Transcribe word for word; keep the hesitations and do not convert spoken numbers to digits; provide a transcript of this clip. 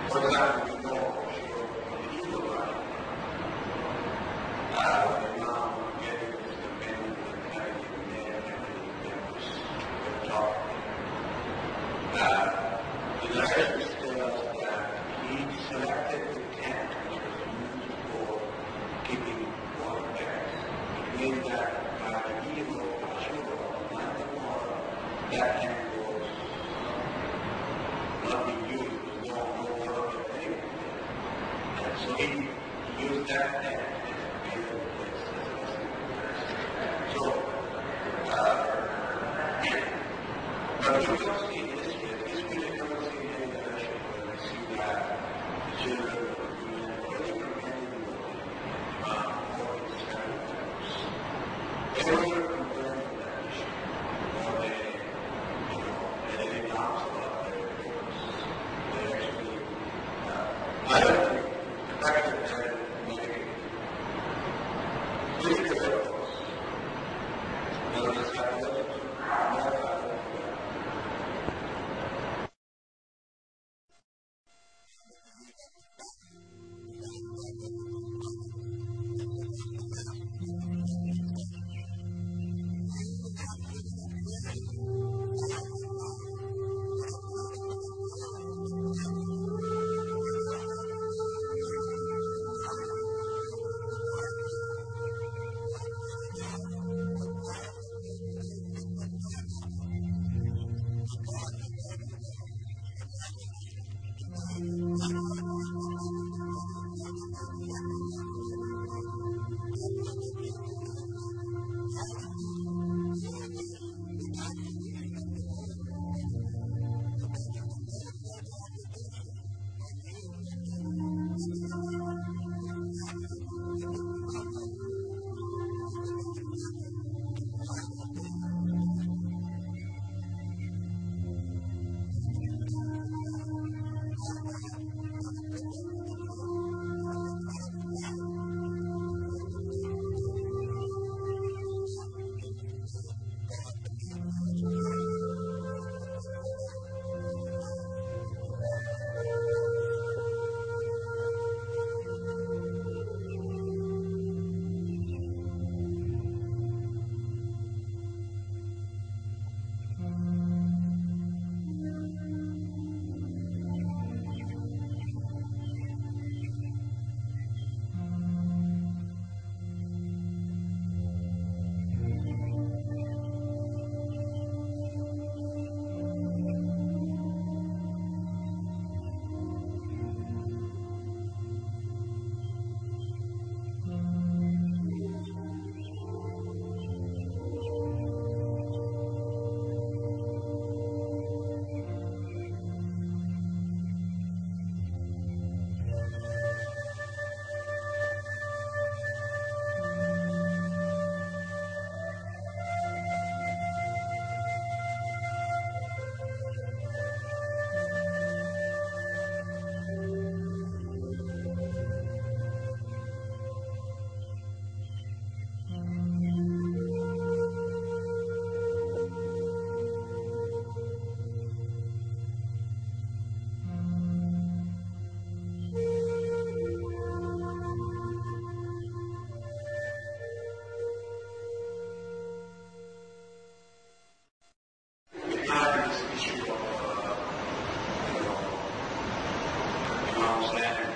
For example, you know, when you were right, uh, now getting this dependent and having it there and everything that was talked. Uh, the narrative tells that he selected the tent which was used for keeping water back. It means that by the evil of Ashura, like the water, that tent was not being used, it was no no water anyway. And so he used that tent as a beautiful place, as a blessing. So, uh, but we don't see this yet. This really don't see any direction where we see that the children of human or any companion uh, or its family members. They were concerned with that issue. Or they, you know, they didn't ask about their papers. They actually, uh, I don't think the fact that they're negative. Look at the photos. Whether it's psychological or not. Issue of, uh, you know, Imam Sand